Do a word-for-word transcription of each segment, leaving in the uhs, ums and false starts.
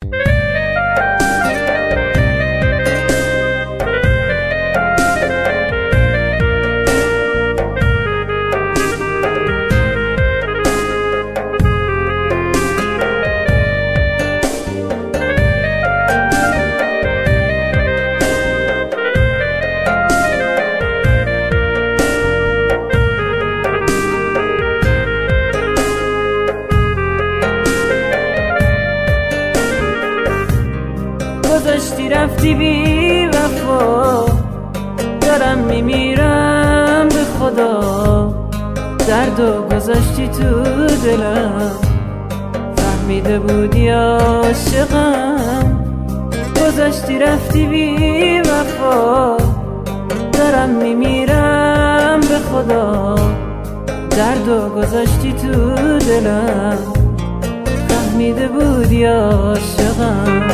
گذاشتی رفتی بی وفا، دارم میمیرم به خدا. دردو گذاشتی تو دلم، فهمیده بودی عاشقم. گذاشتی رفتی بی وفا، دارم میمیرم به خدا. دردو گذاشتی تو دلم، فهمیده بودی عاشقم.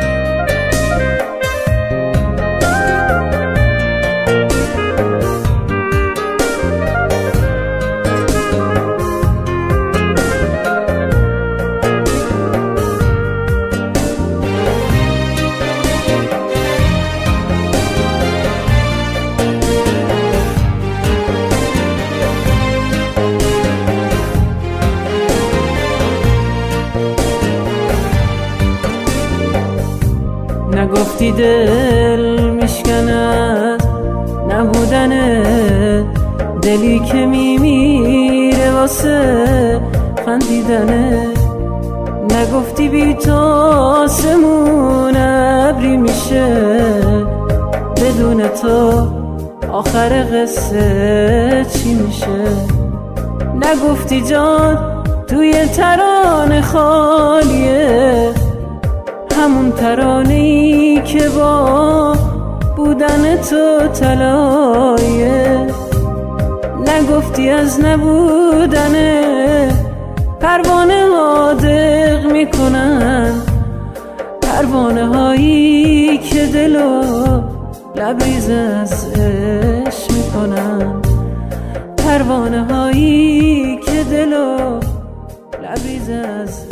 نگفتی دل میشکند نبودنه، دلی که میمیره واسه خندیدنه. نگفتی بی تو آسمون ابری میشه، بدون تو آخر قصه چی میشه. نگفتی جان توی ترانه خالیه، همون ترانه‌ای که با بودن تو طلایه. نگفتی از نبودنه پروانه ها دق میکنن، پروانه هایی که دلو لبریز از عشق میکنن، پروانه هایی که دلو لبریز از